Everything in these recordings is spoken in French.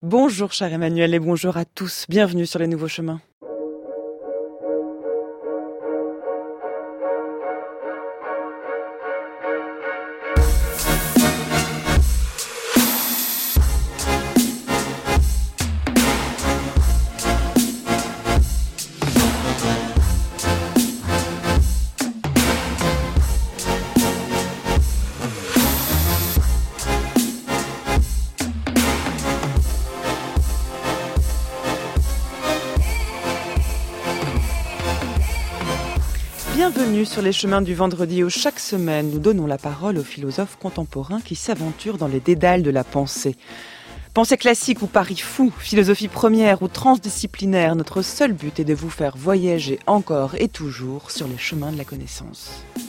Bonjour cher Emmanuel et bonjour à tous, bienvenue sur les nouveaux chemins. Bienvenue sur les chemins du vendredi où chaque semaine nous donnons la parole aux philosophes contemporains qui s'aventurent dans les dédales de la pensée. Pensée classique ou pari fou, philosophie première ou transdisciplinaire, notre seul but est de vous faire voyager encore et toujours sur les chemins de la connaissance.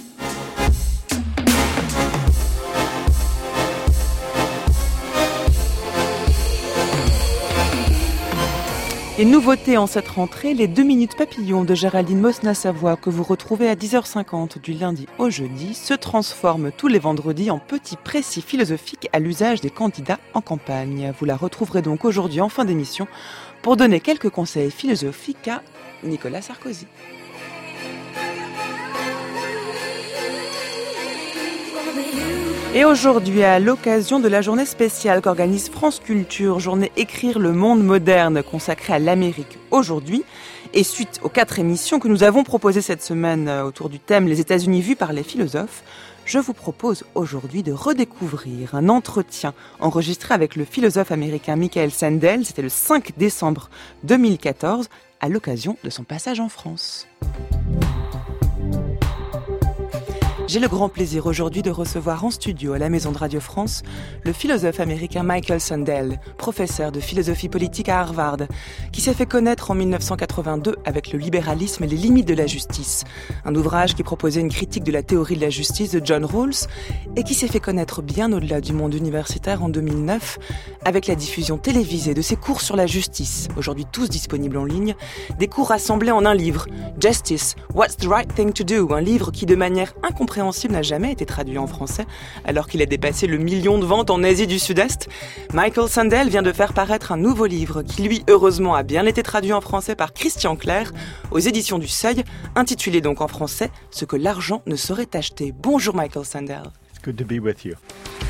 Et nouveauté en cette rentrée, les 2 minutes papillons de Géraldine Mosna-Savoie que vous retrouvez à 10h50 du lundi au jeudi se transforment tous les vendredis en petits précis philosophiques à l'usage des candidats en campagne. Vous la retrouverez donc aujourd'hui en fin d'émission pour donner quelques conseils philosophiques à Nicolas Sarkozy. Et aujourd'hui, à l'occasion de la journée spéciale qu'organise France Culture, journée Écrire le monde moderne consacrée à l'Amérique aujourd'hui, et suite aux 4 émissions que nous avons proposées cette semaine autour du thème Les États-Unis vus par les philosophes, je vous propose aujourd'hui de redécouvrir un entretien enregistré avec le philosophe américain Michael Sandel, c'était le 5 décembre 2014, à l'occasion de son passage en France. J'ai le grand plaisir aujourd'hui de recevoir en studio à la Maison de Radio France le philosophe américain Michael Sandel, professeur de philosophie politique à Harvard, qui s'est fait connaître en 1982 avec Le libéralisme et les limites de la justice, un ouvrage qui proposait une critique de la théorie de la justice de John Rawls et qui s'est fait connaître bien au-delà du monde universitaire en 2009 avec la diffusion télévisée de ses cours sur la justice, aujourd'hui tous disponibles en ligne, des cours rassemblés en un livre, Justice, What's the Right Thing to Do, un livre qui de manière incompréhensible n'a jamais été traduit en français, alors qu'il a dépassé le 1 million de ventes en Asie du Sud-Est. Michael Sandel vient de faire paraître un nouveau livre qui, lui, heureusement, a bien été traduit en français par Christian Clair, aux éditions du Seuil, intitulé donc en français « Ce que l'argent ne saurait acheter ». Bonjour Michael Sandel. It's good to be with you.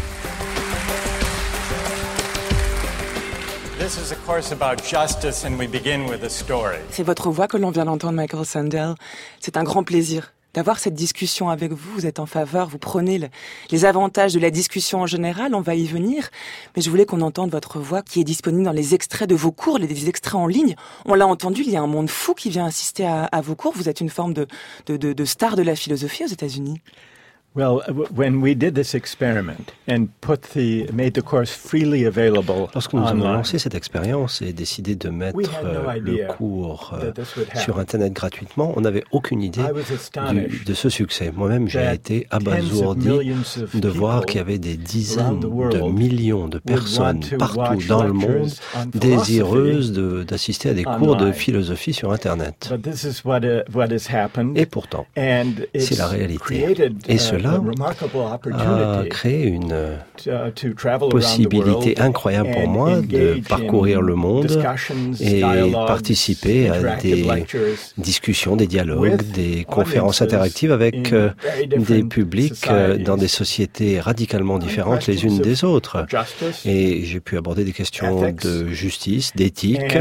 This is a course about justice and we begin with a story. C'est votre voix que l'on vient d'entendre, Michael Sandel. C'est un grand plaisir d'avoir cette discussion avec vous. Vous êtes en faveur, vous prenez les avantages de la discussion en général, on va y venir. Mais je voulais qu'on entende votre voix qui est disponible dans les extraits de vos cours, les extraits en ligne. On l'a entendu, il y a un monde fou qui vient assister à vos cours. Vous êtes une forme de star de la philosophie aux États-Unis. Well, when we did this experiment and made the course freely available Lorsque nous avons lancé cette expérience et décidé de mettre le cours sur Internet gratuitement, on n'avait aucune idée de ce succès. Moi-même, j'ai été abasourdi de voir qu'il y avait des dizaines de millions de personnes partout dans le monde désireuses d'assister à des cours de philosophie sur Internet. Et pourtant, c'est la réalité. Et cela a créé une possibilité incroyable pour moi de parcourir le monde et participer à des discussions, des dialogues, des conférences interactives avec des publics dans des sociétés radicalement différentes les unes des autres. Et j'ai pu aborder des questions de justice, d'éthique.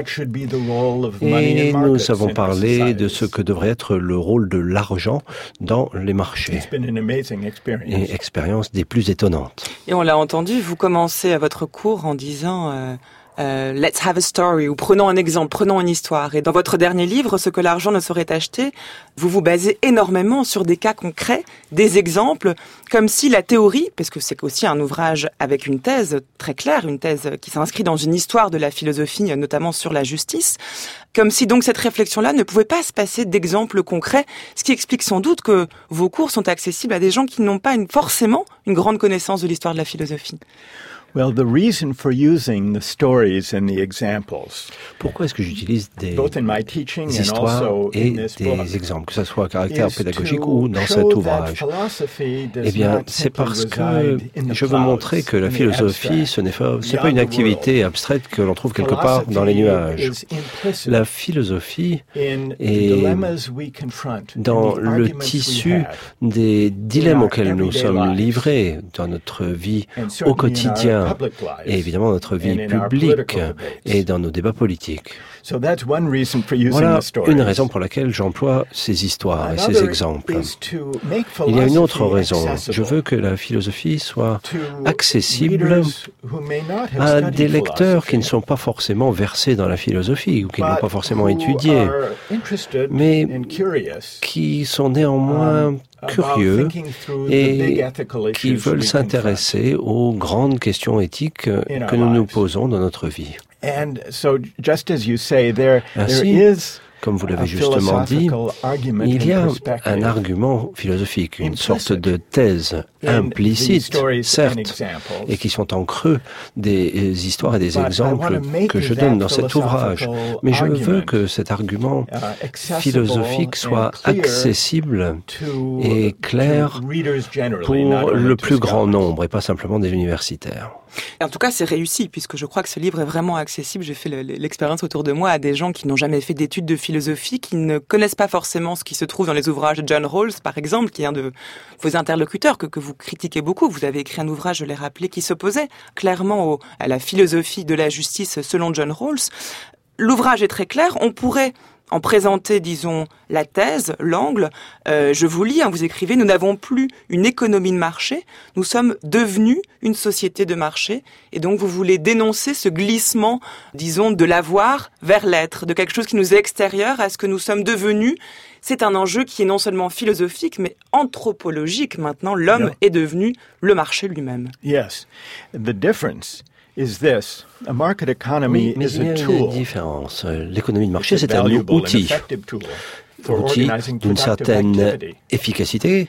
Et nous avons parlé de ce que devrait être le rôle de l'argent dans les marchés. Et expérience des plus étonnantes. Et on l'a entendu, vous commencez à votre cours en disant let's have a story, ou prenons un exemple, prenons une histoire. Et dans votre dernier livre, Ce que l'argent ne saurait acheter, vous vous basez énormément sur des cas concrets, des exemples, comme si la théorie, parce que c'est aussi un ouvrage avec une thèse très claire, une thèse qui s'inscrit dans une histoire de la philosophie, notamment sur la justice, comme si donc cette réflexion-là ne pouvait pas se passer d'exemples concrets, ce qui explique sans doute que vos cours sont accessibles à des gens qui n'ont pas forcément une grande connaissance de l'histoire de la philosophie. Well, the reason for using the stories and the examples. Pourquoi est-ce que j'utilise des histoires et des exemples, que ce soit à caractère pédagogique ou dans cet ouvrage? Eh bien, c'est parce que je veux montrer que la philosophie, ce n'est pas une activité abstraite que l'on trouve quelque part dans les nuages. La philosophie est dans le tissu des dilemmes auxquels nous sommes livrés dans notre vie au quotidien et évidemment notre vie publique et dans nos débats politiques. Voilà une raison pour laquelle j'emploie ces histoires et ces exemples. Il y a une autre raison. Je veux que la philosophie soit accessible à des lecteurs qui ne sont pas forcément versés dans la philosophie ou qui ne l'ont pas forcément étudiée, mais qui sont néanmoins curieux et qui veulent s'intéresser aux grandes questions éthiques que nous nous posons dans notre vie. Ainsi, comme vous l'avez justement dit, il y a un argument philosophique, une sorte de thèse implicite, certes, et qui sont en creux des histoires et des exemples que je donne dans cet ouvrage. Mais je veux que cet argument philosophique soit accessible et clair pour le plus grand nombre et pas simplement des universitaires. En tout cas, c'est réussi, puisque je crois que ce livre est vraiment accessible. J'ai fait l'expérience autour de moi à des gens qui n'ont jamais fait d'études de philosophie, qui ne connaissent pas forcément ce qui se trouve dans les ouvrages de John Rawls, par exemple, qui est un de vos interlocuteurs que vous critiquez beaucoup. Vous avez écrit un ouvrage, je l'ai rappelé, qui s'opposait clairement à la philosophie de la justice selon John Rawls. L'ouvrage est très clair. On pourrait en présenter, disons, la thèse, l'angle. Je vous lis, vous écrivez « Nous n'avons plus une économie de marché, nous sommes devenus une société de marché ». Et donc, vous voulez dénoncer ce glissement, disons, de l'avoir vers l'être, de quelque chose qui nous est extérieur à ce que nous sommes devenus. C'est un enjeu qui est non seulement philosophique, mais anthropologique. Maintenant, l'homme est devenu le marché lui-même. Yes, the difference is this. A market economy mais is il y a a tool. une différence. L'économie de marché, c'est un outil d'une certaine efficacité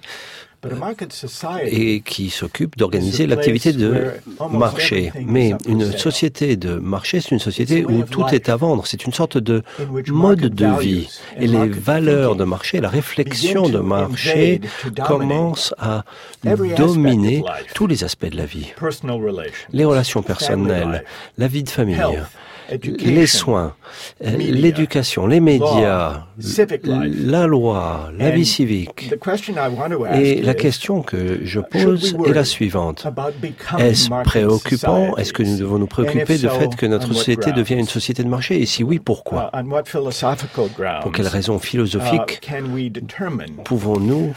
et qui s'occupe d'organiser l'activité de marché. Mais une société de marché, c'est une société où tout est à vendre. C'est une sorte de mode de vie. Et les valeurs de marché, la réflexion de marché commence à dominer tous les aspects de la vie. Les relations personnelles, la vie de famille, les soins, l'éducation, les médias, la loi, la vie civique. Et la question que je pose est la suivante. Est-ce préoccupant? Est-ce que nous devons nous préoccuper du fait que notre société devienne une société de marché? Et si oui, pourquoi? Pour quelles raisons philosophiques pouvons-nous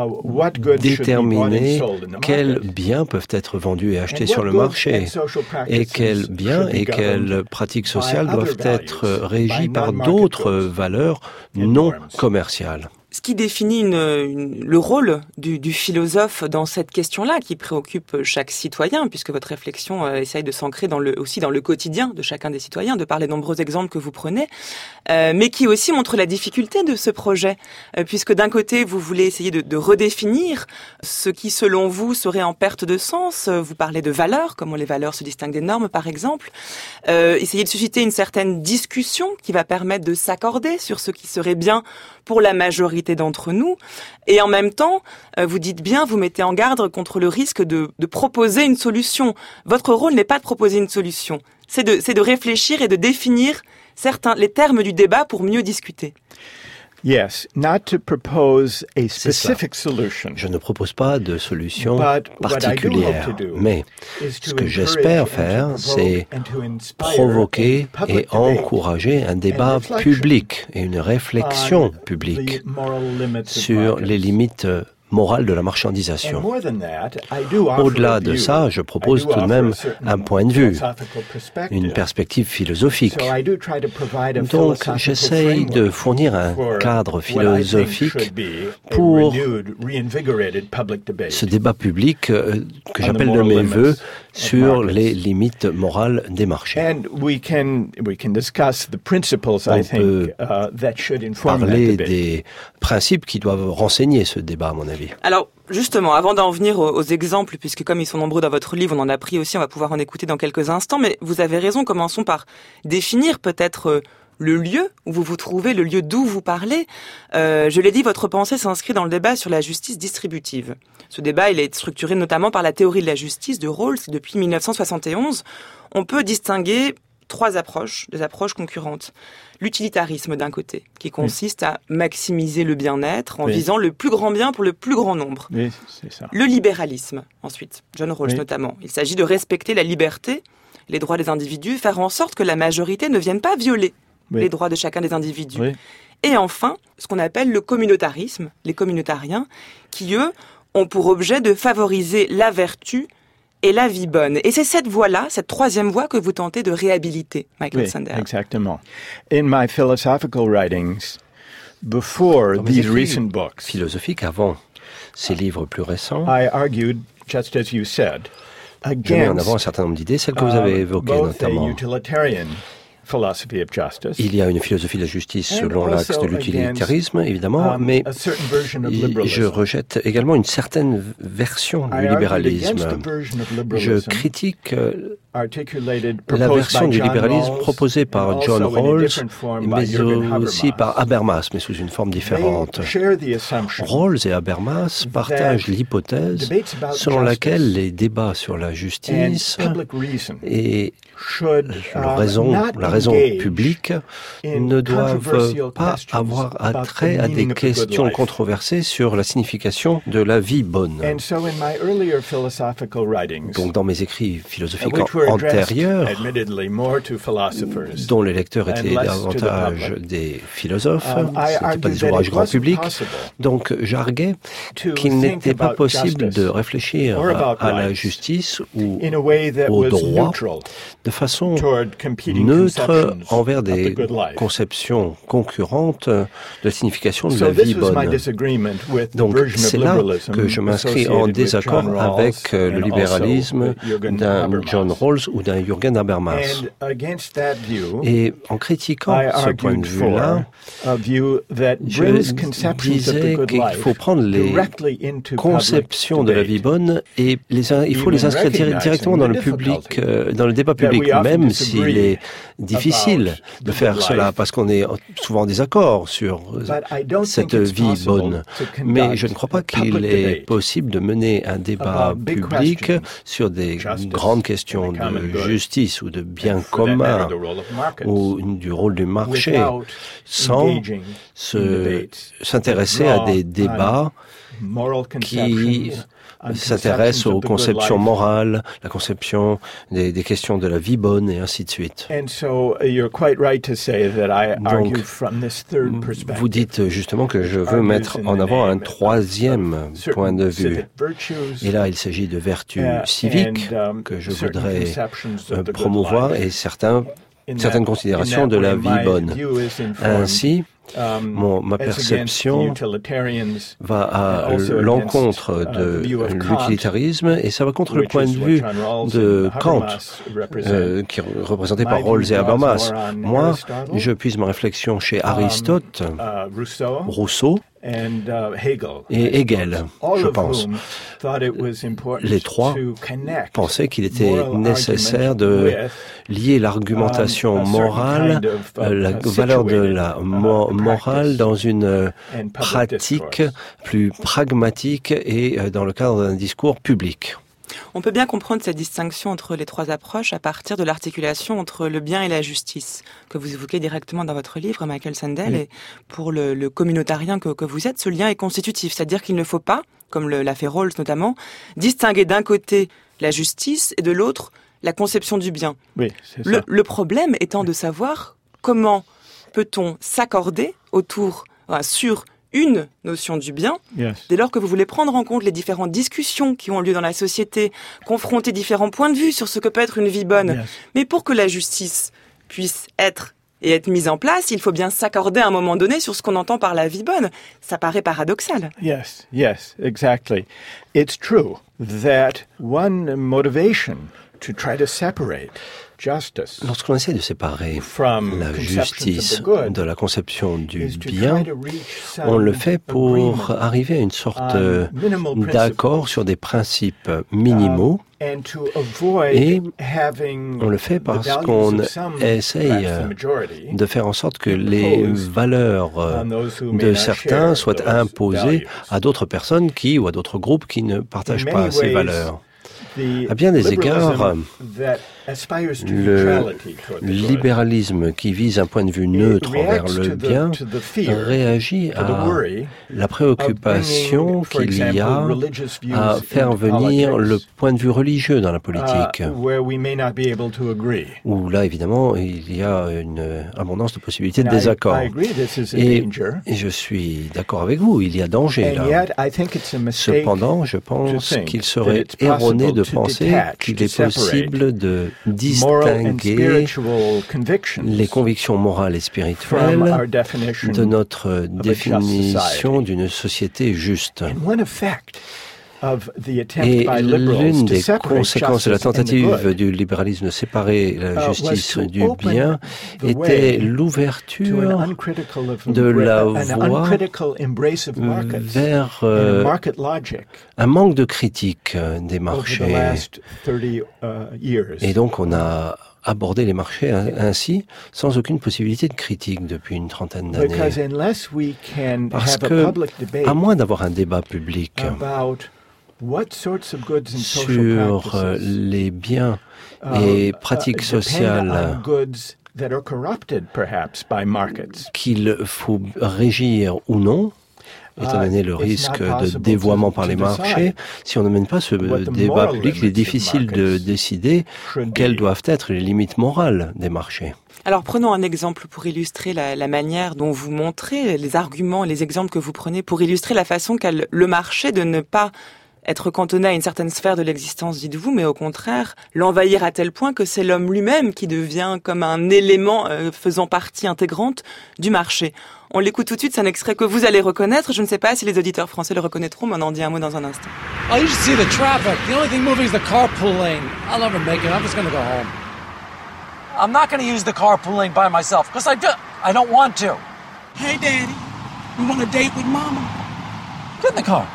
déterminer quels biens peuvent être vendus et achetés sur le marché et quels biens et quelles pratiques sociales doivent être régis par d'autres valeurs non commerciales. Ce qui définit le rôle du philosophe dans cette question-là, qui préoccupe chaque citoyen, puisque votre réflexion essaye de s'ancrer aussi dans le quotidien de chacun des citoyens, de par les nombreux exemples que vous prenez, mais qui aussi montre la difficulté de ce projet, puisque d'un côté, vous voulez essayer de redéfinir ce qui, selon vous, serait en perte de sens. Vous parlez de valeurs, comment les valeurs se distinguent des normes, par exemple. Essayer de susciter une certaine discussion qui va permettre de s'accorder sur ce qui serait bien pour la majorité d'entre nous. Et en même temps, vous dites bien, vous mettez en garde contre le risque de proposer une solution. Votre rôle n'est pas de proposer une solution, c'est de réfléchir et de définir les termes du débat pour mieux discuter. Yes, not to propose a specific solution. Je ne propose pas de solution particulière, mais ce que j'espère faire, c'est provoquer et encourager un débat public et une réflexion publique sur les limites morale de la marchandisation. Au-delà de ça, je propose tout de même un point de vue, une perspective philosophique. Donc, j'essaye de fournir un cadre philosophique pour ce débat public que j'appelle de mes vœux sur les limites morales des marchés. On peut parler des principes qui doivent renseigner ce débat, à mon avis. vie. Alors, justement, avant d'en venir aux exemples, puisque comme ils sont nombreux dans votre livre, on en a pris aussi, on va pouvoir en écouter dans quelques instants, mais vous avez raison, commençons par définir peut-être le lieu où vous vous trouvez, le lieu d'où vous parlez. Je l'ai dit, votre pensée s'inscrit dans le débat sur la justice distributive. Ce débat, il est structuré notamment par la théorie de la justice de Rawls. Depuis 1971, on peut distinguer trois approches, des approches concurrentes. L'utilitarisme d'un côté, qui consiste à maximiser le bien-être en visant le plus grand bien pour le plus grand nombre. Oui, c'est ça. Le libéralisme, ensuite, John Rawls notamment. Il s'agit de respecter la liberté, les droits des individus, faire en sorte que la majorité ne vienne pas violer les droits de chacun des individus. Oui. Et enfin, ce qu'on appelle le communautarisme, les communautariens, qui, eux, ont pour objet de favoriser la vertu et la vie bonne. Et c'est cette voie-là, cette troisième voie que vous tentez de réhabiliter, Michael Sandel. Oui, exactement. In my philosophical writings, before these recent books, philosophiques avant ces livres plus récents, I argued, just as you said, je mets en avant un certain nombre d'idées, celles que vous avez évoquées notamment. Il y a une philosophie de la justice selon l'axe de l'utilitarisme, évidemment, mais je rejette également une certaine version du libéralisme. Je critique la version du libéralisme proposée par John Rawls, mais aussi par Habermas, mais sous une forme différente. Rawls et Habermas partagent l'hypothèse selon laquelle les débats sur la justice et la raison publique ne doivent pas avoir attrait à des questions controversées sur la signification de la vie bonne. Donc dans mes écrits philosophiques antérieurs, dont les lecteurs étaient davantage des philosophes, ce n'étaient pas des ouvrages grand public, donc j'arguais qu'il n'était pas possible de réfléchir à la justice ou au droit de façon neutre envers des conceptions concurrentes de la signification de la vie bonne. Donc c'est là que je m'inscris en désaccord avec le libéralisme d'un John Rawls ou d'un Jürgen Habermas. Et en critiquant ce point de vue-là, je disais qu'il faut prendre les conceptions de la vie bonne et il faut les inscrire directement dans le public, dans le débat public, même s'il est difficile de faire cela, parce qu'on est souvent en désaccord sur cette vie bonne. Mais je ne crois pas qu'il est possible de mener un débat public sur des grandes questions de justice ou de bien commun ou du rôle du marché sans s'intéresser à des débats qui s'intéresse aux conceptions morales, la conception des questions de la vie bonne et ainsi de suite. Donc, vous dites justement que je veux mettre en avant un troisième point de vue. Et là, il s'agit de vertus civiques que je voudrais promouvoir et certaines considérations de la vie bonne. Ainsi, ma perception va à l'encontre de l'utilitarisme et ça va contre le point de vue de Kant, qui est représenté par Rawls et Habermas. Moi, je puise ma réflexion chez Aristote, Rousseau, et Hegel, je pense. Les trois pensaient qu'il était nécessaire de lier l'argumentation morale, la valeur de la morale dans une pratique plus pragmatique et dans le cadre d'un discours public. On peut bien comprendre cette distinction entre les trois approches à partir de l'articulation entre le bien et la justice, que vous évoquez directement dans votre livre, Michael Sandel. Et pour le communautarien que vous êtes, ce lien est constitutif. C'est-à-dire qu'il ne faut pas, comme l'a fait Rawls notamment, distinguer d'un côté la justice et de l'autre la conception du bien. Oui, c'est ça. Le problème étant de savoir comment peut-on s'accorder sur une notion du bien, dès lors que vous voulez prendre en compte les différentes discussions qui ont lieu dans la société, confronter différents points de vue sur ce que peut être une vie bonne. Mais pour que la justice puisse être mise en place, il faut bien s'accorder à un moment donné sur ce qu'on entend par la vie bonne. Ça paraît paradoxal. Yes, exactly. It's true that one motivation Lorsqu'on essaie de séparer la justice de la conception du bien, on le fait pour arriver à une sorte d'accord sur des principes minimaux, et on le fait parce qu'on essaye de faire en sorte que les valeurs de certains soient imposées à d'autres personnes ou à d'autres groupes qui ne partagent pas ces valeurs. À bien des égards, le libéralisme qui vise un point de vue neutre envers le bien réagit à la préoccupation qu'il y a à faire venir le point de vue religieux dans la politique, où là, évidemment, il y a une abondance de possibilités de désaccord. Et je suis d'accord avec vous, il y a danger là. Cependant, je pense qu'il serait erroné de penser qu'il est possible de distinguer les convictions morales et spirituelles de notre définition d'une société juste. Et l'une des conséquences de la tentative du libéralisme de séparer la justice du bien était l'ouverture de la voie vers un manque de critique des marchés. Et donc on a abordé les marchés ainsi, sans aucune possibilité de critique depuis une trentaine d'années. Parce que, à moins d'avoir un débat public sur les biens et pratiques sociales qu'il faut régir ou non, étant donné le risque de dévoiement par les marchés, si on ne mène pas ce débat public, il est difficile de décider quelles doivent être les limites morales des marchés. Alors prenons un exemple pour illustrer la manière dont vous montrez, les arguments, les exemples que vous prenez pour illustrer la façon qu'a le marché de ne pas être cantonné à une certaine sphère de l'existence, dites-vous, mais au contraire, l'envahir à tel point que c'est l'homme lui-même qui devient comme un élément faisant partie intégrante du marché. On l'écoute tout de suite, c'est un extrait que vous allez reconnaître. Je ne sais pas si les auditeurs français le reconnaîtront, mais on en dit un mot dans un instant. I used to see the traffic. The only thing moving is the carpool lane. I'll never make it. I'm just going to go home. I'm not going to use the carpool lane by myself because I don't want to. Hey, Daddy, you want a date with Mama? Get in the car.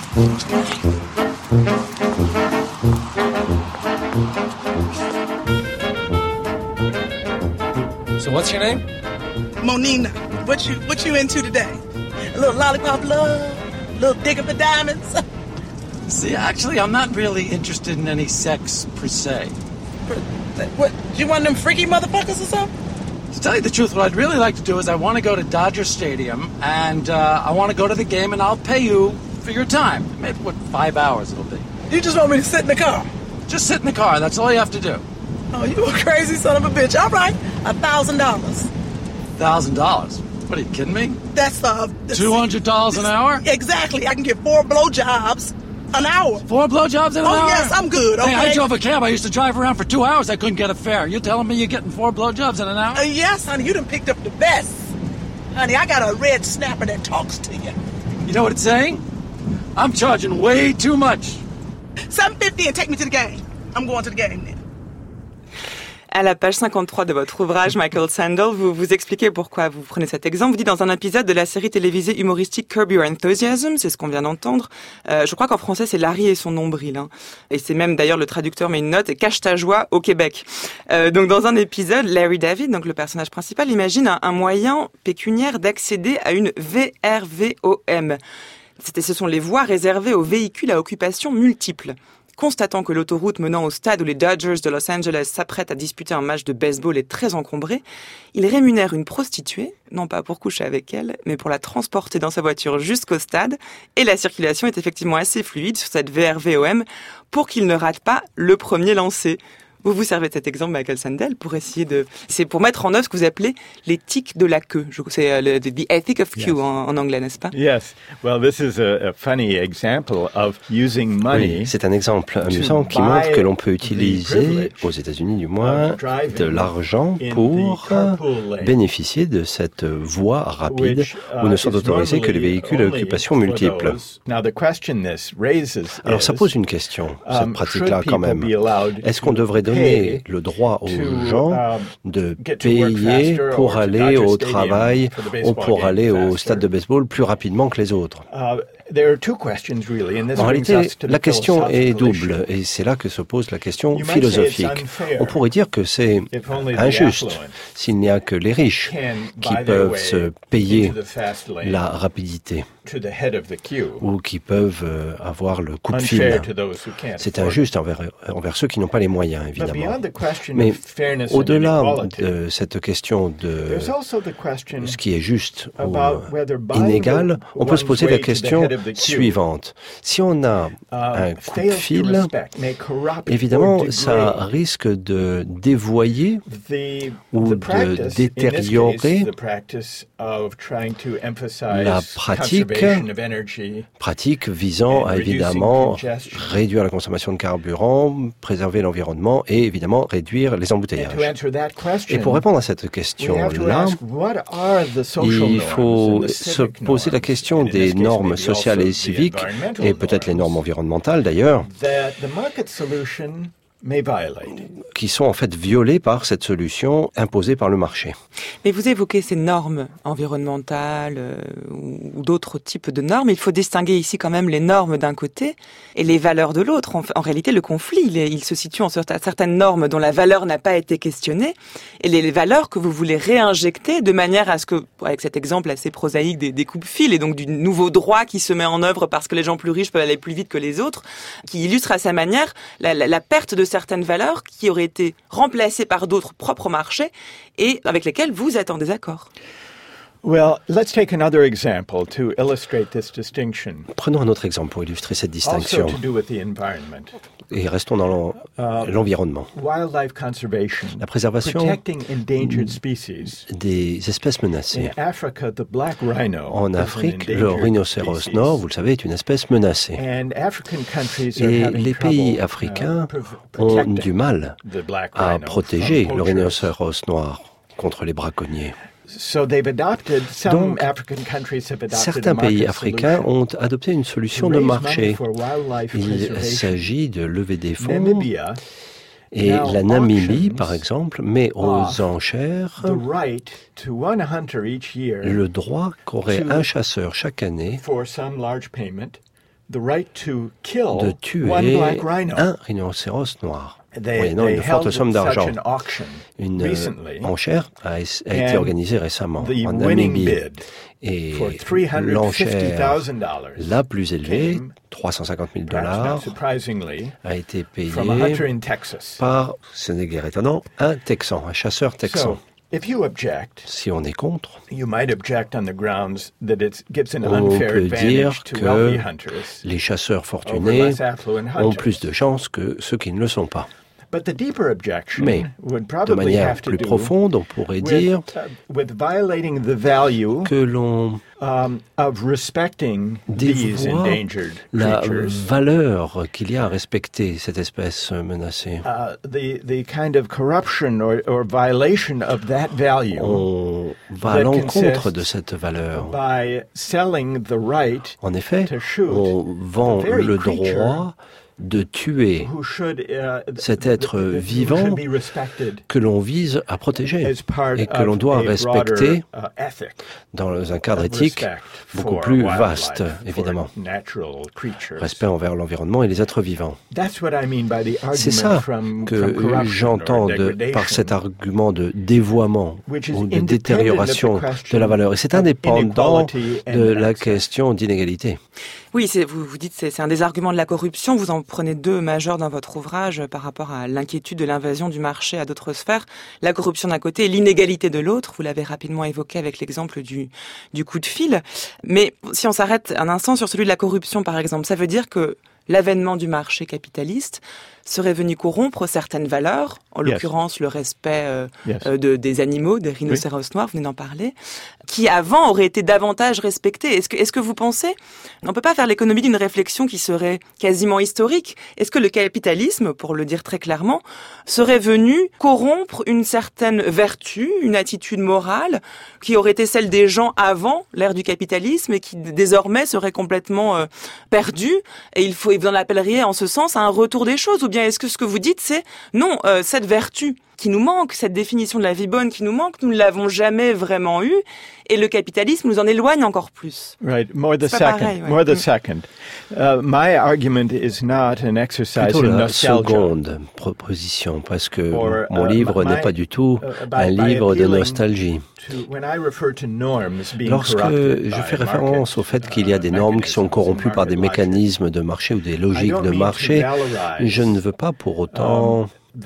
So what's your name? Monina. What you into today? A little lollipop love? A little dig of the diamonds? See, actually, I'm not really interested in any sex per se. What? You one of them freaky motherfuckers or something? To tell you the truth, what I'd really like to do is I want to go to Dodger Stadium, and I want to go to the game, and I'll pay you for your time. Maybe, 5 hours it'll be. You just want me to sit in the car? Just sit in the car, that's all you have to do. Oh, you a crazy son of a bitch. All right, $1,000. $1,000? What, are you kidding me? That's $200 an hour? Exactly. I can get 4 blowjobs an hour. 4 blowjobs an hour? Oh, yes, I'm good, okay? Hey, I drove a cab. I used to drive around for 2 hours. I couldn't get a fare. You telling me you're getting 4 blowjobs in an hour? Yes, honey, you done picked up the best. Honey, I got a red snapper that talks to you. You know what it's saying? I'm charging way too much. $7.50 and take me to the game. I'm going to the game then. À la page 53 de votre ouvrage, Michael Sandel, vous expliquez pourquoi vous prenez cet exemple. Vous dites dans un épisode de la série télévisée humoristique Curb Your Enthusiasm, c'est ce qu'on vient d'entendre. Je crois qu'en français, c'est Larry et son nombril. Hein. Et c'est même d'ailleurs le traducteur met une note et cache ta joie au Québec. Donc dans un épisode, Larry David, donc le personnage principal, imagine un moyen pécuniaire d'accéder à une VRVOM. Ce sont les voies réservées aux véhicules à occupation multiple. Constatant que l'autoroute menant au stade où les Dodgers de Los Angeles s'apprêtent à disputer un match de baseball est très encombrée, il rémunère une prostituée, non pas pour coucher avec elle, mais pour la transporter dans sa voiture jusqu'au stade, et la circulation est effectivement assez fluide sur cette VRVOM pour qu'il ne rate pas le premier lancer. Vous vous servez de cet exemple, Michael Sandel, pour essayer c'est pour mettre en œuvre ce que vous appelez l'éthique de la queue. C'est the ethic of queue en anglais, n'est-ce pas? Yes. Well, this is a funny example of using money. Oui, c'est un exemple amusant qui montre que l'on peut utiliser, aux États-Unis du moins, de l'argent pour bénéficier de cette voie rapide où ne sont autorisés que les véhicules à occupation multiple. Alors ça pose une question, cette pratique-là quand même. Est-ce qu'on devrait donner le droit aux gens de payer pour aller au travail ou pour aller au stade de baseball plus rapidement que les autres? En réalité, la question est double, et c'est là que se pose la question philosophique. On pourrait dire que c'est injuste s'il n'y a que les riches qui peuvent se payer la rapidité ou qui peuvent avoir le coup de fil. C'est injuste envers ceux qui n'ont pas les moyens, évidemment. Mais au-delà de cette question de ce qui est juste ou inégal, on peut se poser la question suivante. Si on a un coup de fil, évidemment, ça risque de dévoyer ou de détériorer la pratique visant à évidemment réduire la consommation de carburant, préserver l'environnement et évidemment réduire les embouteillages. Et pour répondre à cette question-là, il faut se poser la question des normes sociales et civiques, et peut-être les normes environnementales d'ailleurs, qui sont en fait violées par cette solution imposée par le marché. Mais vous évoquez ces normes environnementales ou d'autres types de normes. Il faut distinguer ici quand même les normes d'un côté et les valeurs de l'autre. En réalité, le conflit, il se situe en certaines normes dont la valeur n'a pas été questionnée et les valeurs que vous voulez réinjecter de manière à ce que, avec cet exemple assez prosaïque des coupes-fils et donc du nouveau droit qui se met en œuvre parce que les gens plus riches peuvent aller plus vite que les autres, qui illustre à sa manière la perte de certaines valeurs qui auraient été remplacées par d'autres propres au marché et avec lesquelles vous êtes en désaccord. Well, let's take another example to illustrate this distinction. Prenons un autre exemple pour illustrer cette distinction. Also to do with the environment. Et restons dans l'environnement. Wildlife conservation, la préservation protecting endangered species. Des espèces menacées. In Africa, the black rhino en Afrique, le rhinocéros nord, vous le savez, est une espèce menacée. Et les pays africains ont du mal à protéger le rhinocéros noir contre les braconniers. Donc, certains pays africains ont adopté une solution de marché. Il s'agit de lever des fonds. Et la Namibie, par exemple, met aux enchères le droit qu'aurait un chasseur chaque année de tuer un rhinocéros noir. Moyennant une forte somme d'argent. Une enchère a été organisée récemment en Namibie. Et l'enchère la plus élevée, $350,000, a été payée par, ce n'est guère étonnant, un Texan, un chasseur texan. Si on est contre, on peut dire que les chasseurs fortunés ont plus de chances que ceux qui ne le sont pas. Mais, de manière plus profonde, on pourrait dire que l'on dévoie la valeur qu'il y a à respecter cette espèce menacée. On va à l'encontre de cette valeur. En effet, on vend le droit de tuer cet être vivant que l'on vise à protéger et que l'on doit respecter dans un cadre éthique beaucoup plus vaste, évidemment. Respect envers l'environnement et les êtres vivants. C'est ça que j'entends par cet argument de dévoiement ou de détérioration de la valeur. Et c'est indépendant de la question d'inégalité. Oui, vous dites que c'est un des arguments de la corruption. Vous en prenez deux majeurs dans votre ouvrage par rapport à l'inquiétude de l'invasion du marché à d'autres sphères. La corruption d'un côté et l'inégalité de l'autre. Vous l'avez rapidement évoqué avec l'exemple du coup de fil. Mais si on s'arrête un instant sur celui de la corruption, par exemple, ça veut dire que l'avènement du marché capitaliste serait venu corrompre certaines valeurs, en l'occurrence le respect des animaux, des rhinocéros noirs, vous venez d'en parler, qui avant auraient été davantage respectés. Est-ce que vous pensez, on ne peut pas faire l'économie d'une réflexion qui serait quasiment historique? Est-ce que le capitalisme, pour le dire très clairement, serait venu corrompre une certaine vertu, une attitude morale qui aurait été celle des gens avant l'ère du capitalisme et qui désormais serait complètement perdue, et vous en appelleriez en ce sens à un retour des choses? Ou bien est-ce que ce que vous dites, c'est non, cette vertu qui nous manque, cette définition de la vie bonne qui nous manque, nous ne l'avons jamais vraiment eue, et le capitalisme nous en éloigne encore plus. Right, more the second. My argument is not an exercise in nostalgia. Seconde proposition, parce que mon livre n'est pas du tout un livre de nostalgie. Lorsque je fais référence au fait qu'il y a des normes qui sont corrompues par des mécanismes de marché ou des logiques de marché, je ne veux pas pour autant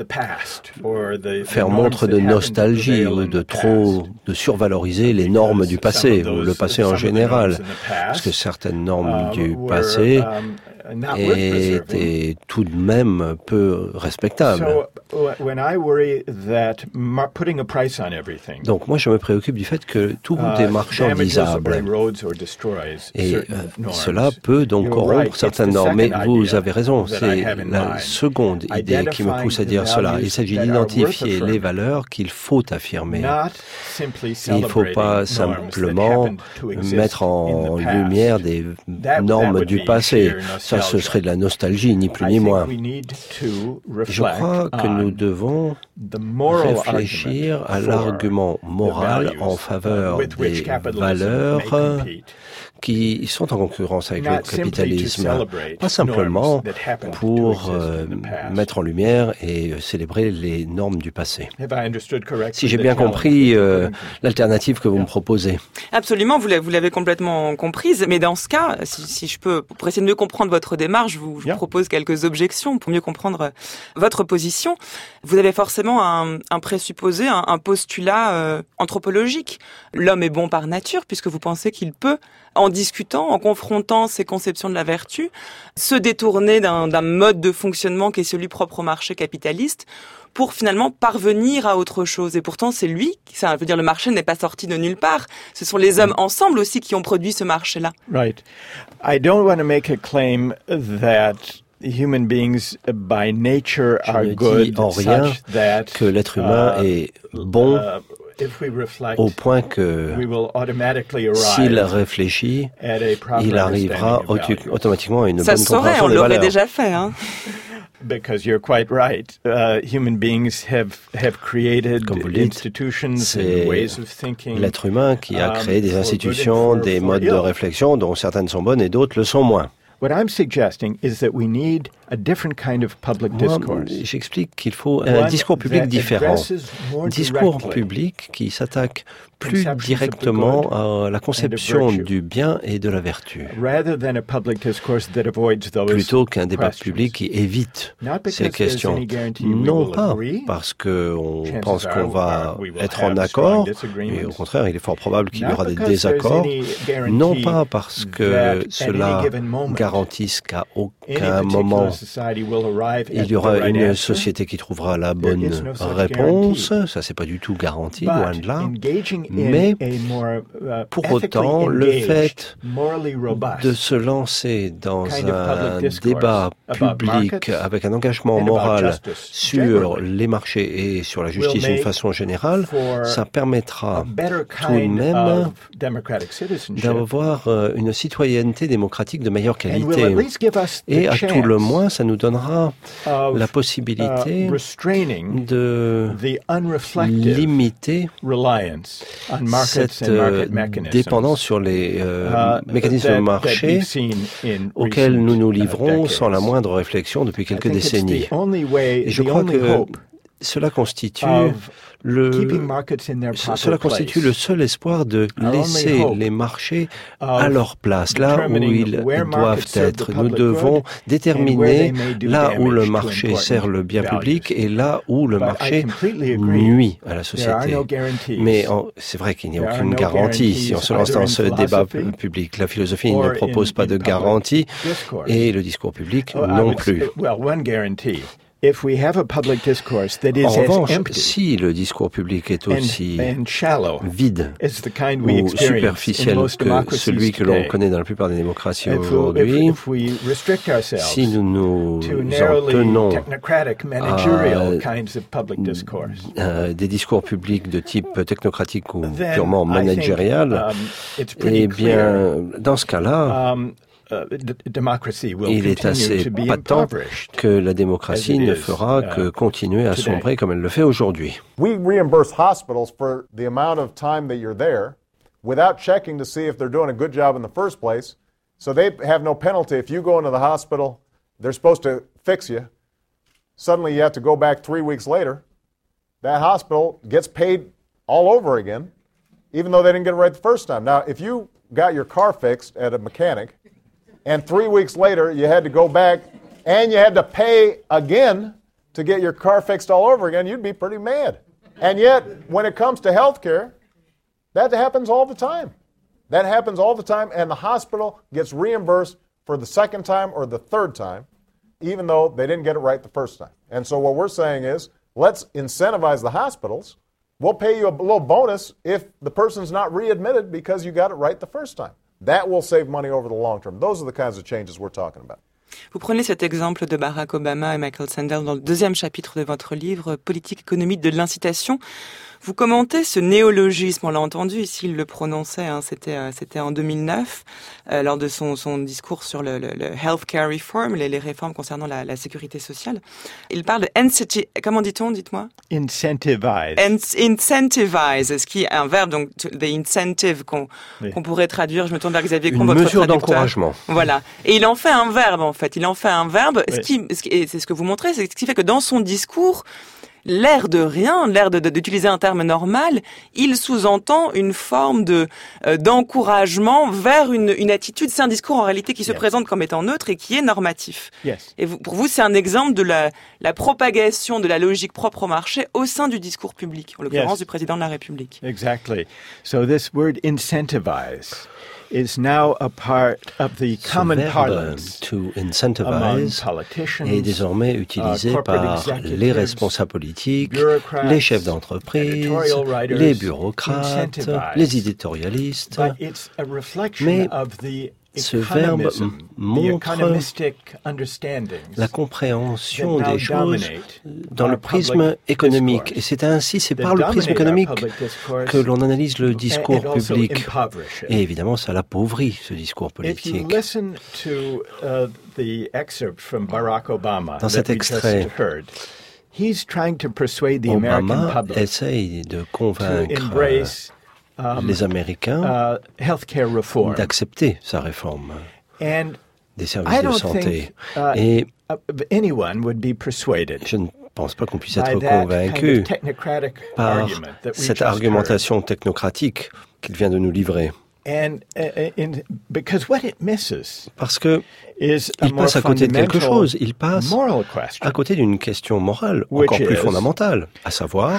faire montre de nostalgie ou de survaloriser les normes du passé ou le passé en général, parce que certaines normes du passé étaient tout de même peu respectables. Donc moi je me préoccupe du fait que tout est marchandisable et cela peut donc corrompre certaines normes. Mais vous avez raison, c'est la seconde idée qui me pousse à dire cela. Il s'agit d'identifier les valeurs qu'il faut affirmer. Il ne faut pas simplement mettre en lumière des normes du passé. Ça, ce serait de la nostalgie, ni plus ni moins. Je crois que nous devons réfléchir à l'argument moral en faveur des valeurs qui sont en concurrence avec le capitalisme, pas simplement pour mettre en lumière et célébrer les normes du passé. Si j'ai bien compris l'alternative que vous me proposez. Absolument, vous l'avez complètement comprise, mais dans ce cas, si je peux, pour essayer de mieux comprendre votre démarche, je vous propose quelques objections pour mieux comprendre votre position. Vous avez forcément un présupposé, un postulat anthropologique. L'homme est bon par nature, puisque vous pensez qu'il peut, en discutant, en confrontant ses conceptions de la vertu, se détourner d'un mode de fonctionnement qui est celui propre au marché capitaliste pour finalement parvenir à autre chose. Et pourtant, c'est lui, ça veut dire le marché n'est pas sorti de nulle part. Ce sont les hommes ensemble aussi qui ont produit ce marché-là. Right. I don't want to make a claim that human beings by nature are good. Je ne dis en rien que l'être humain est bon au point que s'il réfléchit, il arrivera automatiquement à une bonne compréhension des valeurs. Ça se saurait, on l'aurait déjà fait, hein. Because you're quite right. Human beings have created institutions and ways of thinking. L'être humain qui a créé des institutions, des modes de réflexion dont certaines sont bonnes et d'autres le sont moins. What I'm suggesting is that we need a different kind of public discourse. J'explique qu'il faut un discours public différent. Discours public qui s'attaque plus directement à la conception du bien et de la vertu, plutôt qu'un débat public qui évite ces questions. Non pas parce qu'on pense qu'on va être en accord, mais au contraire, il est fort probable qu'il y aura des désaccords. Non pas parce que cela garantisse qu'à aucun moment il y aura une société qui trouvera la bonne réponse, ça c'est pas du tout garanti, loin de là, mais pour autant, le fait de se lancer dans un débat public avec un engagement moral sur les marchés et sur la justice d'une façon générale, ça permettra tout de même d'avoir une citoyenneté démocratique de meilleure qualité. Et à tout le moins, ça nous donnera la possibilité de limiter cette dépendance sur les mécanismes de marché auxquels nous nous livrons sans la moindre réflexion depuis quelques décennies. Et je crois que cela constitue le seul espoir de laisser les marchés à leur place, là où ils doivent être. Nous devons déterminer là où le marché sert le bien public et là où le marché nuit à la société. Mais c'est vrai qu'il n'y a aucune garantie si on se lance dans ce débat public. La philosophie ne propose pas de garantie et le discours public non plus. En revanche, si le discours public est aussi vide ou superficiel que celui que l'on connaît dans la plupart des démocraties aujourd'hui, si nous nous en tenons à des discours publics de type technocratique ou purement managérial, eh bien, dans ce cas-là, il est assez patent que la démocratie ne fera que continuer à sombrer comme elle le fait aujourd'hui. We reimburse hospitals for the amount of time that you're there without checking to see if they're doing a good job in the first place. So they have no penalty. If you go into the hospital, they're supposed to fix you. Suddenly you have to go back 3 weeks later. That hospital gets paid all over again, even though they didn't get it right the first time. Now, if you got your car fixed at a mechanic, and 3 weeks later, you had to go back and you had to pay again to get your car fixed all over again, you'd be pretty mad. And yet, when it comes to healthcare, that happens all the time. That happens all the time, and the hospital gets reimbursed for the second time or the third time, even though they didn't get it right the first time. And so what we're saying is, let's incentivize the hospitals. We'll pay you a little bonus if the person's not readmitted because you got it right the first time. That will save money over the long term. Those are the kinds of changes we're talking about. Vous prenez cet exemple de Barack Obama et Michael Sandel dans le 2e chapitre de votre livre, Politique économique de l'incitation. Vous commentez ce néologisme, on l'a entendu ici, il le prononçait, c'était en 2009, lors de son discours sur le healthcare reform, les réformes concernant la sécurité sociale. Il parle de comment dit-on, dites-moi? Incentivize. Incentivize, ce qui est un verbe, donc the incentive qu'on pourrait traduire, je me tourne vers Xavier Combe, votre mesure traducteur. D'encouragement. Voilà. Et il en fait un verbe, en fait. Il en fait un verbe, et c'est ce que vous montrez, c'est ce qui fait que dans son discours, l'air de rien, d'utiliser un terme normal, il sous-entend une forme d'encouragement vers une attitude. C'est un discours en réalité qui se présente comme étant neutre et qui est normatif. Et pour vous, c'est un exemple de la propagation de la logique propre au marché au sein du discours public, en l'occurrence du président de la République. Exactly. So this word incentivize is now a part of the common parlance to incentivize est désormais utilisé par les responsables politiques, les chefs d'entreprise, les bureaucrates, les éditorialistes. Mais ce verbe montre la compréhension des choses dans le prisme économique. Et c'est par le prisme économique que l'on analyse le discours public. Et évidemment, ça l'appauvrit, ce discours politique. Dans cet extrait, Obama essaye de convaincre les Américains d'accepter sa réforme des services de santé. Et je ne pense pas qu'on puisse être convaincu par cette argumentation technocratique qu'il vient de nous livrer. Parce que il passe à côté de quelque chose. Il passe à côté d'une question morale encore plus fondamentale, à savoir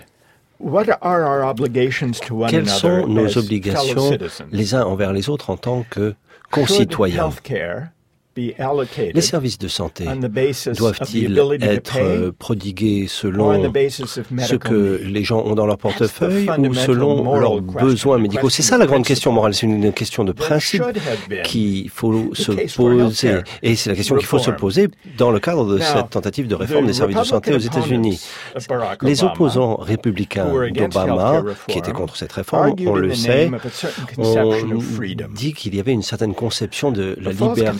quelles sont nos obligations les uns envers les autres en tant que concitoyens? Les services de santé doivent-ils être prodigués selon ce que les gens ont dans leur portefeuille ou selon leurs besoins médicaux? C'est ça la grande question morale, c'est une question de principe qu'il faut se poser. Et c'est la question qu'il faut se poser dans le cadre de cette tentative de réforme des services de santé aux États-Unis. Les opposants républicains d'Obama, qui étaient contre cette réforme, on le sait, ont dit qu'il y avait une certaine conception de la liberté.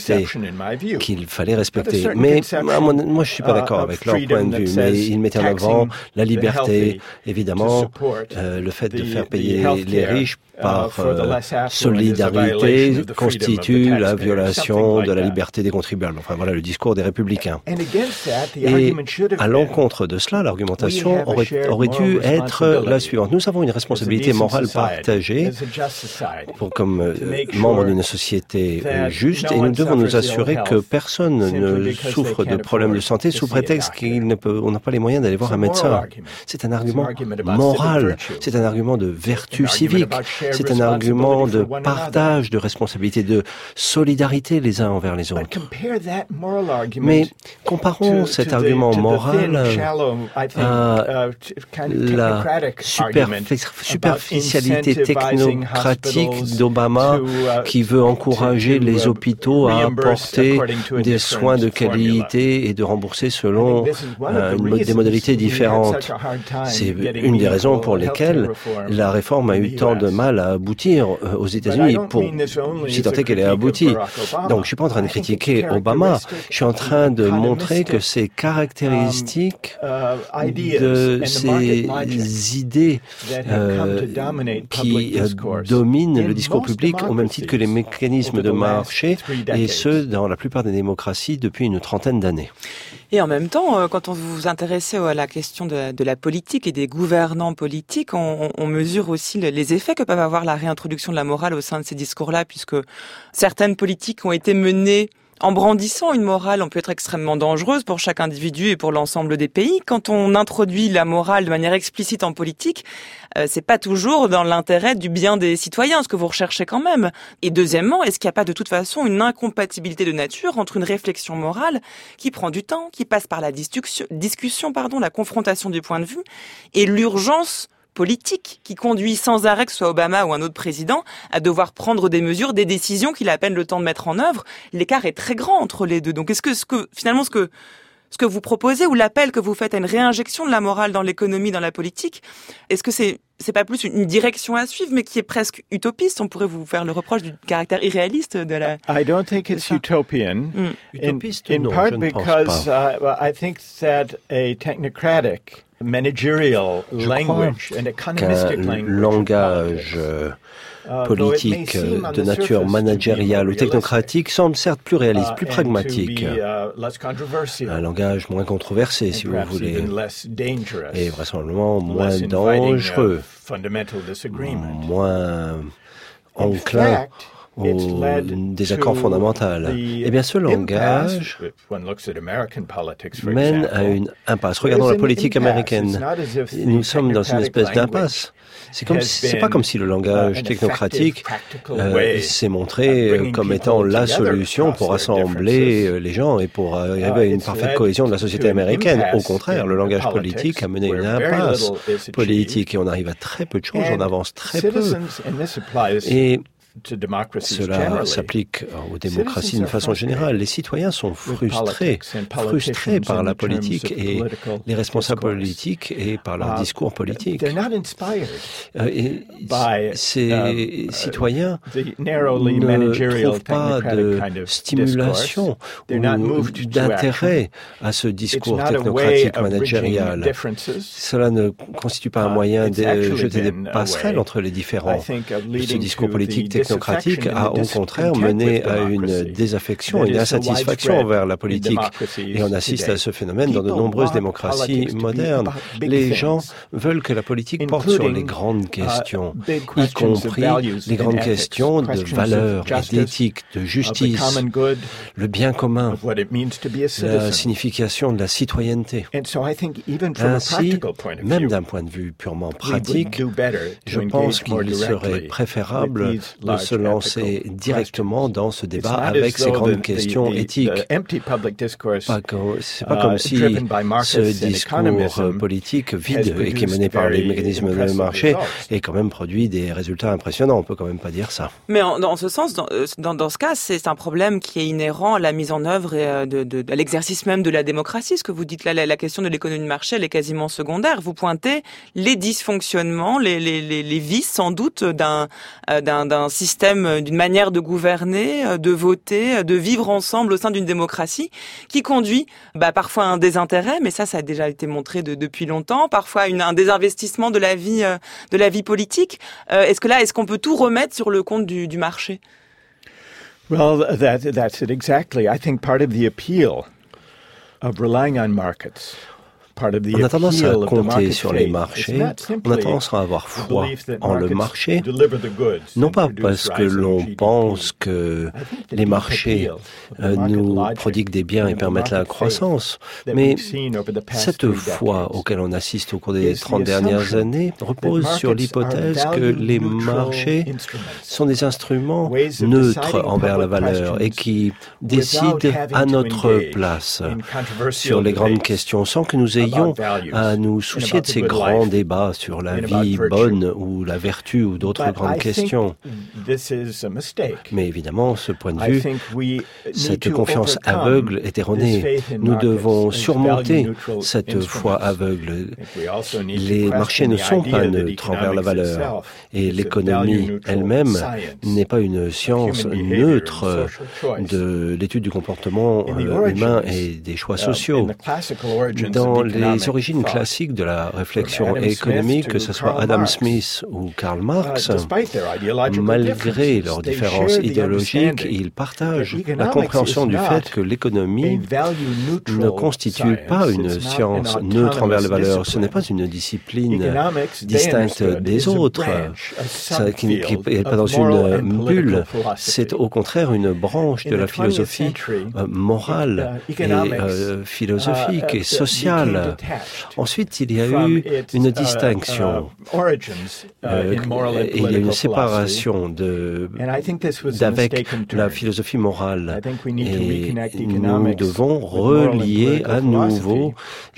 qu'il fallait respecter. Mais moi, je suis pas d'accord avec leur point de vue. Mais ils mettaient en avant la liberté, évidemment, le fait de faire payer les riches par solidarité constitue la violation de la liberté des contribuables. Enfin voilà le discours des républicains. Et à l'encontre de cela, l'argumentation aurait dû être la suivante. Nous avons une responsabilité morale partagée comme membres d'une société juste et nous devons nous assurer que personne ne souffre de problèmes de santé sous prétexte qu'on n'a pas les moyens d'aller voir un médecin. C'est un argument moral, c'est un argument de vertu civique, c'est un argument de partage de responsabilité, de solidarité les uns envers les autres. Mais comparons cet argument moral à la superficialité technocratique d'Obama qui veut encourager les hôpitaux à apporter des soins de qualité et de rembourser selon des modalités différentes. C'est une des raisons pour lesquelles la réforme a eu tant de mal à aboutir aux États-Unis, si tant est qu'elle ait abouti. Donc, je ne suis pas en train de critiquer Obama, je suis en train de montrer que ces caractéristiques de ces idées qui dominent le discours public au même titre que les mécanismes de marché, et ce, dans la plupart des démocraties depuis une trentaine d'années. Et en même temps, quand on vous intéressez à la question de la politique et des gouvernants politiques, on mesure aussi les effets que peuvent avoir la réintroduction de la morale au sein de ces discours-là, puisque certaines politiques ont été menées en brandissant une morale, on peut être extrêmement dangereuse pour chaque individu et pour l'ensemble des pays. Quand on introduit la morale de manière explicite en politique, c'est pas toujours dans l'intérêt du bien des citoyens, ce que vous recherchez quand même. Et deuxièmement, est-ce qu'il n'y a pas de toute façon une incompatibilité de nature entre une réflexion morale qui prend du temps, qui passe par la discussion, la confrontation du point de vue, et l'urgence politique qui conduit sans arrêt, que ce soit Obama ou un autre président, à devoir prendre des mesures, des décisions qu'il a à peine le temps de mettre en œuvre. L'écart est très grand entre les deux. Donc est-ce que ce que vous proposez ou l'appel que vous faites à une réinjection de la morale dans l'économie, dans la politique, est-ce que c'est pas plus une direction à suivre, mais qui est presque utopiste? On pourrait vous faire le reproche du caractère irréaliste de la... I don't think it's utopian. Utopiste, in non, part je ne pense because pas. I think that a technocratic managerial language and economistic language langage politique de nature managériale ou technocratique semble certes plus réaliste, plus pragmatique, un langage moins controversé si vous voulez, et vraisemblablement moins dangereux, moins enclin au désaccord fondamental. Eh bien, ce langage mène à une impasse. Regardons la politique américaine. Nous sommes dans une espèce d'impasse. C'est pas comme si le langage technocratique s'est montré comme étant la solution pour rassembler les gens et pour arriver à une parfaite cohésion de la société américaine. Au contraire, le langage politique a mené une impasse politique et on arrive à très peu de choses, on avance très peu. Et cela s'applique aux démocraties d'une façon générale. Les citoyens sont frustrés par la politique et les responsables politiques et par leur discours politique. Et ces citoyens ne trouvent pas de stimulation ou d'intérêt à ce discours technocratique managérial. Cela ne constitue pas un moyen de jeter des passerelles entre les différents. Ce discours politique technocratique a au contraire mené à une désaffection, une insatisfaction envers la politique. Et on assiste à ce phénomène dans de nombreuses démocraties modernes. Les gens veulent que la politique porte sur les grandes questions, y compris les grandes questions de valeurs, d'éthique, de justice, le bien commun, la signification de la citoyenneté. Ainsi, même d'un point de vue purement pratique, je pense qu'il serait préférable de se lancer directement dans ce débat avec ces grandes questions éthiques. C'est pas comme si ce discours politique vide et qui est mené par les mécanismes de marché ait quand même produit des résultats impressionnants. On peut quand même pas dire ça. Mais dans ce sens, dans ce cas, c'est un problème qui est inhérent à la mise en œuvre et à l'exercice même de la démocratie. Ce que vous dites là, la question de l'économie de marché, elle est quasiment secondaire. Vous pointez les dysfonctionnements, les vices sans doute d'un système, d'une manière de gouverner, de voter, de vivre ensemble au sein d'une démocratie qui conduit parfois à un désintérêt, mais ça a déjà été montré depuis longtemps, parfois un désinvestissement de la vie politique. Est-ce qu'on peut tout remettre sur le compte du marché? Well, that's it exactly. I think part of the appeal of relying on markets. On a tendance à compter sur les marchés, on a tendance à avoir foi en le marché, non pas parce que l'on pense que les marchés nous prodiguent des biens et permettent la croissance, mais cette foi auquel on assiste au cours des 30 dernières années repose sur l'hypothèse que les marchés sont des instruments neutres envers la valeur et qui décident à notre place sur les grandes questions sans que nous ayons à nous soucier de ces grands débats sur la vie bonne ou la vertu ou d'autres grandes questions. Mais évidemment, ce point de vue, cette confiance aveugle est erronée. Nous devons surmonter cette foi aveugle. Les marchés ne sont pas neutres envers la valeur et l'économie elle-même n'est pas une science neutre de l'étude du comportement humain et des choix sociaux. Dans les origines classiques de la réflexion économique, que ce soit Adam Smith ou Karl Marx, malgré leurs différences idéologiques, ils partagent la compréhension du fait que l'économie ne constitue pas une science neutre envers les valeurs. Ce n'est pas une discipline distincte des autres, qui n'est pas dans une bulle. C'est au contraire une branche de la philosophie morale et philosophique et sociale. Ensuite, il y a eu une distinction, il y a une séparation avec la philosophie morale. Et nous devons relier à nouveau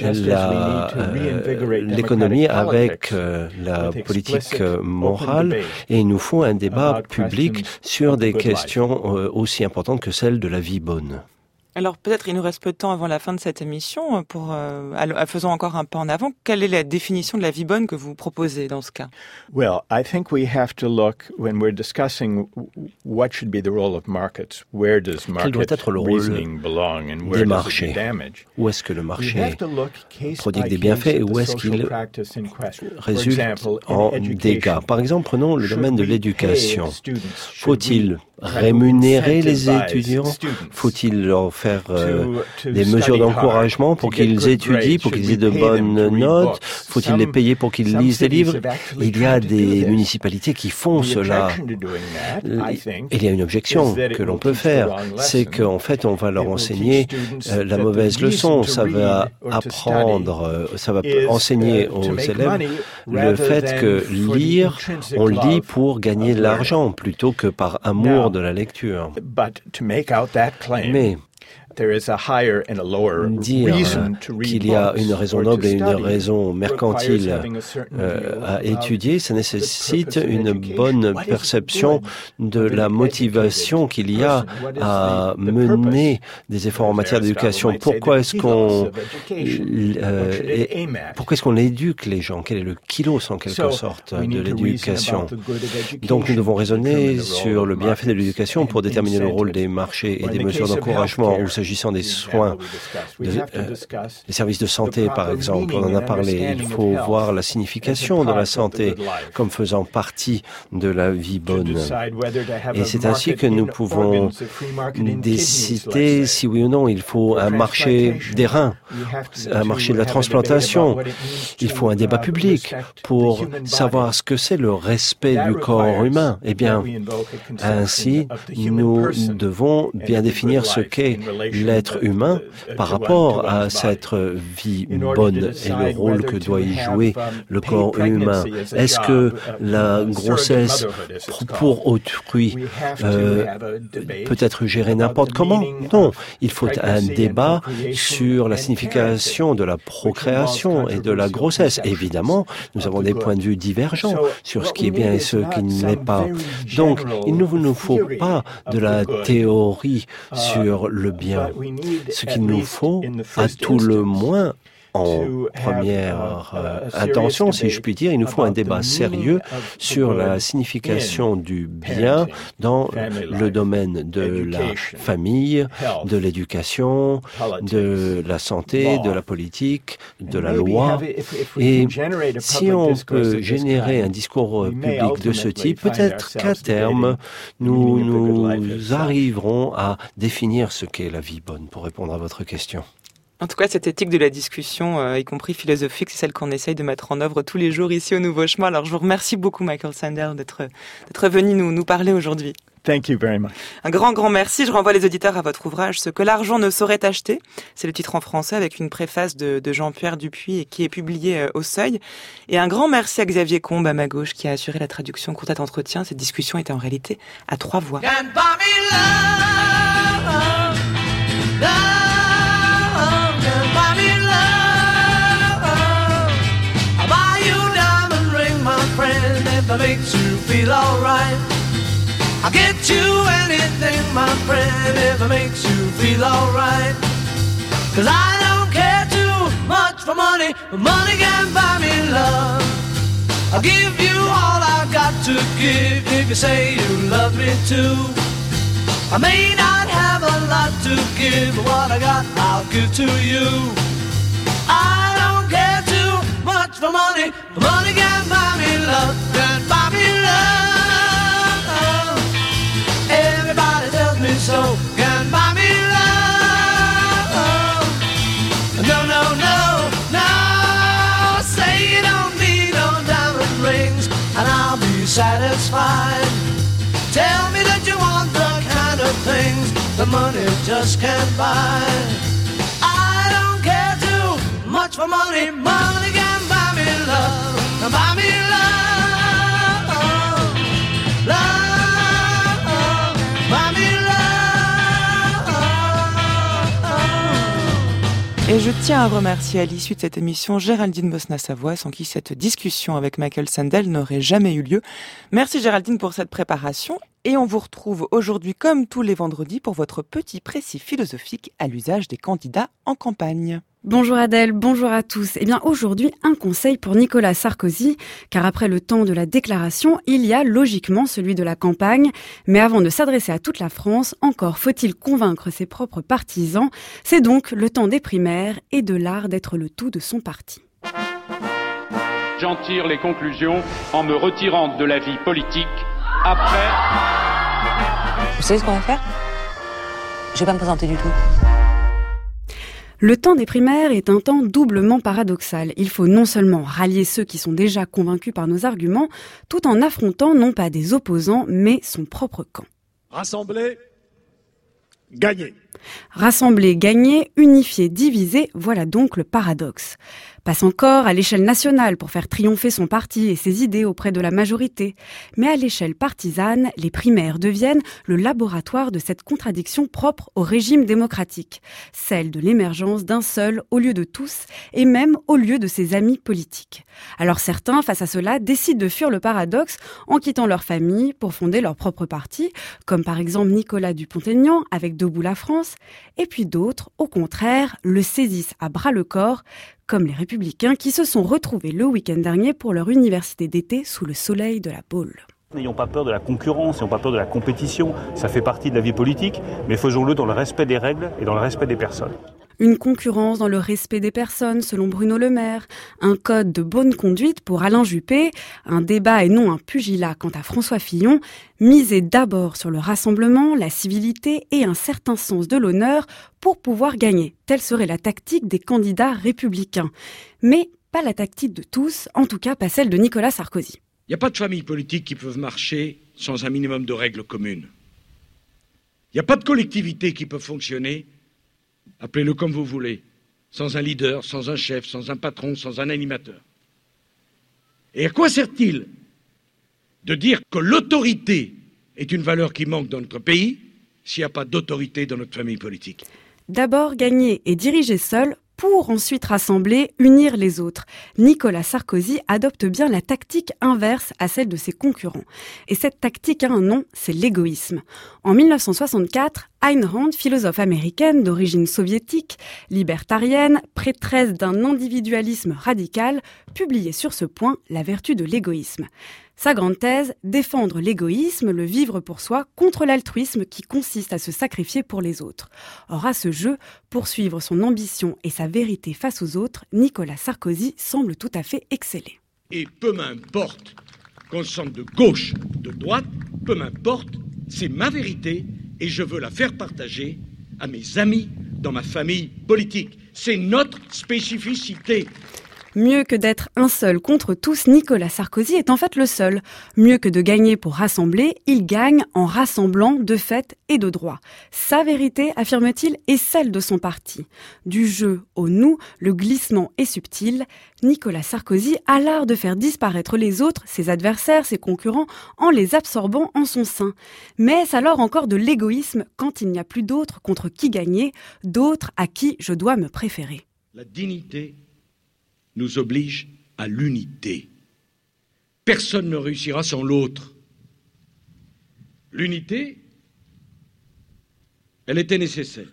l'économie avec la politique morale et il nous faut un débat public sur des questions aussi importantes que celles de la vie bonne. Alors peut-être il nous reste peu de temps avant la fin de cette émission faisons encore un pas en avant. Quelle est la définition de la vie bonne que vous proposez dans ce cas? Well, I think we have to look when we're discussing what should be the role of markets. Where does market reasoning belong and where does it do damage? Où est-ce que le marché prodigue des bienfaits et où est-ce qu'il résulte en dégâts? Par exemple, prenons le domaine de l'éducation. Faut-il rémunérer les étudiants? Faut-il leur faire des mesures d'encouragement pour qu'ils étudient, pour qu'ils aient de bonnes notes? Faut-il les payer pour qu'ils lisent des livres? Il y a des municipalités qui font cela. Il y a une objection que l'on peut faire, c'est qu'en fait on va leur enseigner la mauvaise leçon. Ça va enseigner aux élèves le fait que lire, on lit pour gagner de l'argent plutôt que par amour de la lecture. Mais dire qu'il y a une raison noble et une raison mercantile à étudier, ça nécessite une bonne perception de la motivation qu'il y a à mener des efforts en matière d'éducation. Pourquoi est-ce qu'on éduque les gens? Quel est le kilos en quelque sorte de l'éducation? Donc nous devons raisonner sur le bienfait de l'éducation pour déterminer le rôle des marchés et des mesures d'encouragement ou s'agissant des soins, les services de santé par exemple, on en a parlé, il faut voir la signification de la santé comme faisant partie de la vie bonne. Et c'est ainsi que nous pouvons décider si oui ou non il faut un marché des reins, un marché de la transplantation. Il faut un débat public pour savoir ce que c'est le respect du corps humain. Eh bien, ainsi, nous devons bien définir ce qu'est l'être humain par rapport à cette vie bonne et le rôle que doit y jouer le corps humain. Est-ce que la grossesse pour autrui peut être gérée n'importe comment? Non, il faut un débat sur la signification de la procréation et de la grossesse. Évidemment, nous avons des points de vue divergents sur ce qui est bien et ce qui ne l'est pas. Donc, il ne nous faut pas de la théorie sur le bien. Ce qu'il nous faut, à tout le moins, en première intention, si je puis dire. Il nous faut un débat sérieux sur la signification du bien dans le domaine de la famille, de l'éducation, de la santé, de la politique, de la loi. Et si on peut générer un discours public de ce type, peut-être qu'à terme, nous arriverons à définir ce qu'est la vie bonne, pour répondre à votre question. En tout cas, cette éthique de la discussion, y compris philosophique, c'est celle qu'on essaye de mettre en œuvre tous les jours ici au Nouveau Chemin. Alors, je vous remercie beaucoup, Michael Sandel, d'être venu nous parler aujourd'hui. Thank you very much. Un grand merci. Je renvoie les auditeurs à votre ouvrage « Ce que l'argent ne saurait acheter ». C'est le titre en français avec une préface de Jean-Pierre Dupuis et qui est publié au Seuil. Et un grand merci à Xavier Combe, à ma gauche, qui a assuré la traduction courte entretien. Cette discussion était en réalité à 3 voix. That makes you feel alright. I'll get you anything, my friend, if it makes you feel alright. 'Cause I don't care too much for money, but money can buy me love. I'll give you all I've got to give if you say you love me too. I may not have a lot to give, but what I got I'll give to you. I don't care too much for money, but money can buy me love. Can buy me love. Everybody tells me so. Can buy me love. No, no, no, no. Say you don't need no diamond rings, and I'll be satisfied. Tell me that you want the kind of things the money just can't buy. I don't care too much for money. Money can buy me love. Buy me love, love, buy me love. Et je tiens à remercier à l'issue de cette émission Géraldine Mosna-Savoie, sans qui cette discussion avec Michael Sandel n'aurait jamais eu lieu. Merci Géraldine pour cette préparation. Et on vous retrouve aujourd'hui comme tous les vendredis pour votre petit précis philosophique à l'usage des candidats en campagne. Bonjour Adèle, bonjour à tous. Eh bien aujourd'hui, un conseil pour Nicolas Sarkozy, car après le temps de la déclaration, il y a logiquement celui de la campagne. Mais avant de s'adresser à toute la France, encore faut-il convaincre ses propres partisans. C'est donc le temps des primaires et de l'art d'être le tout de son parti. J'en tire les conclusions en me retirant de la vie politique après... Vous savez ce qu'on va faire ? Je vais pas me présenter du tout. Le temps des primaires est un temps doublement paradoxal. Il faut non seulement rallier ceux qui sont déjà convaincus par nos arguments, tout en affrontant non pas des opposants, mais son propre camp. Rassembler, gagner. Rassembler, gagner, unifier, diviser, voilà donc le paradoxe. Passe encore à l'échelle nationale pour faire triompher son parti et ses idées auprès de la majorité. Mais à l'échelle partisane, les primaires deviennent le laboratoire de cette contradiction propre au régime démocratique, celle de l'émergence d'un seul au lieu de tous et même au lieu de ses amis politiques. Alors certains, face à cela, décident de fuir le paradoxe en quittant leur famille pour fonder leur propre parti, comme par exemple Nicolas Dupont-Aignan avec Debout la France, et puis d'autres, au contraire, le saisissent à bras-le-corps, comme les Républicains qui se sont retrouvés le week-end dernier pour leur université d'été sous le soleil de la Baule. N'ayons pas peur de la concurrence, n'ayons pas peur de la compétition, ça fait partie de la vie politique, mais faisons-le dans le respect des règles et dans le respect des personnes. Une concurrence dans le respect des personnes, selon Bruno Le Maire, un code de bonne conduite pour Alain Juppé, un débat et non un pugilat quant à François Fillon, miser d'abord sur le rassemblement, la civilité et un certain sens de l'honneur pour pouvoir gagner. Telle serait la tactique des candidats républicains. Mais pas la tactique de tous, en tout cas pas celle de Nicolas Sarkozy. Il n'y a pas de familles politiques qui peuvent marcher sans un minimum de règles communes. Il n'y a pas de collectivités qui peuvent fonctionner, appelez-le comme vous voulez, sans un leader, sans un chef, sans un patron, sans un animateur. Et à quoi sert-il de dire que l'autorité est une valeur qui manque dans notre pays s'il n'y a pas d'autorité dans notre famille politique ? D'abord, gagner et diriger seul, pour ensuite rassembler, unir les autres. Nicolas Sarkozy adopte bien la tactique inverse à celle de ses concurrents. Et cette tactique a un nom, c'est l'égoïsme. En 1964, Ayn Rand, philosophe américaine d'origine soviétique, libertarienne, prêtresse d'un individualisme radical, publiait sur ce point La vertu de l'égoïsme. Sa grande thèse, défendre l'égoïsme, le vivre pour soi, contre l'altruisme qui consiste à se sacrifier pour les autres. Or, à ce jeu, poursuivre son ambition et sa vérité face aux autres, Nicolas Sarkozy semble tout à fait exceller. Et peu m'importe qu'on se sente de gauche, de droite, peu m'importe, c'est ma vérité et je veux la faire partager à mes amis dans ma famille politique. C'est notre spécificité. Mieux que d'être un seul contre tous, Nicolas Sarkozy est en fait le seul. Mieux que de gagner pour rassembler, il gagne en rassemblant de fait et de droit. Sa vérité, affirme-t-il, est celle de son parti. Du jeu au nous, le glissement est subtil. Nicolas Sarkozy a l'art de faire disparaître les autres, ses adversaires, ses concurrents, en les absorbant en son sein. Mais est-ce alors encore de l'égoïsme quand il n'y a plus d'autres contre qui gagner, d'autres à qui je dois me préférer ? La dignité nous oblige à l'unité. Personne ne réussira sans l'autre. L'unité, elle était nécessaire.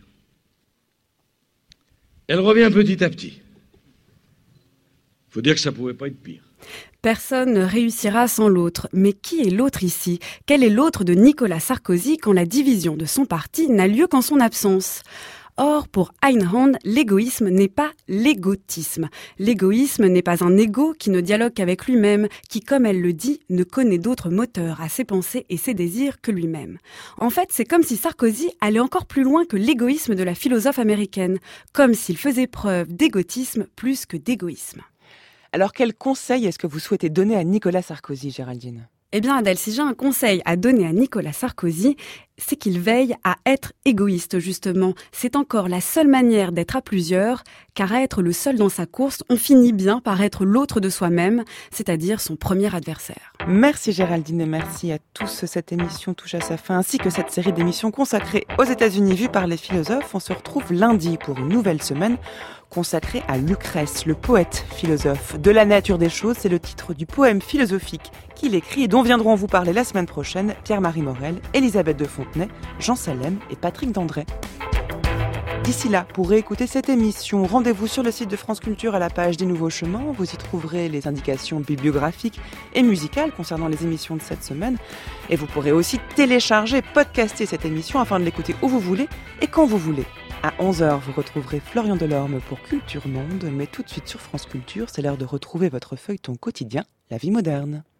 Elle revient petit à petit. Il faut dire que ça ne pouvait pas être pire. Personne ne réussira sans l'autre. Mais qui est l'autre ici ? Quel est l'autre de Nicolas Sarkozy quand la division de son parti n'a lieu qu'en son absence ? Or, pour Ayn Rand, l'égoïsme n'est pas l'égotisme. L'égoïsme n'est pas un égo qui ne dialogue qu'avec lui-même, qui, comme elle le dit, ne connaît d'autres moteurs à ses pensées et ses désirs que lui-même. En fait, c'est comme si Sarkozy allait encore plus loin que l'égoïsme de la philosophe américaine, comme s'il faisait preuve d'égotisme plus que d'égoïsme. Alors, quel conseil est-ce que vous souhaitez donner à Nicolas Sarkozy, Géraldine ? Eh bien, Adèle, si j'ai un conseil à donner à Nicolas Sarkozy, c'est qu'il veille à être égoïste, justement. C'est encore la seule manière d'être à plusieurs, car à être le seul dans sa course, on finit bien par être l'autre de soi-même, c'est-à-dire son premier adversaire. Merci Géraldine et merci à tous. Cette émission touche à sa fin, ainsi que cette série d'émissions consacrées aux États-Unis vues par les philosophes. On se retrouve lundi pour une nouvelle semaine consacrée à Lucrèce, le poète philosophe. De la nature des choses, c'est le titre du poème philosophique qu'il écrit et dont viendront vous parler la semaine prochaine Pierre-Marie Morel, Elisabeth de Fontenay, Jean Salem et Patrick Dandré. D'ici là, pour réécouter cette émission, rendez-vous sur le site de France Culture à la page des Nouveaux Chemins. Vous y trouverez les indications bibliographiques et musicales concernant les émissions de cette semaine. Et vous pourrez aussi télécharger, podcaster cette émission afin de l'écouter où vous voulez et quand vous voulez. À 11h, vous retrouverez Florian Delorme pour Culture Monde. Mais tout de suite sur France Culture, c'est l'heure de retrouver votre feuilleton quotidien, La vie moderne.